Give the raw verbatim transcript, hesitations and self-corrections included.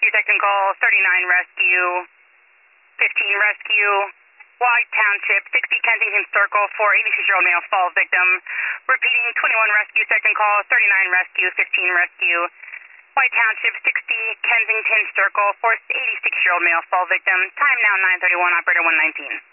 second call, thirty-nine rescue, fifteen rescue, White Township, sixty Kensington Circle, for eighty-six-year-old male fall victim. Repeating, twenty-one rescue, second call, thirty-nine rescue, fifteen rescue, White Township, sixty Kensington Circle, for eighty-six-year-old male fall victim. Time now nine thirty-one, operator one nineteen.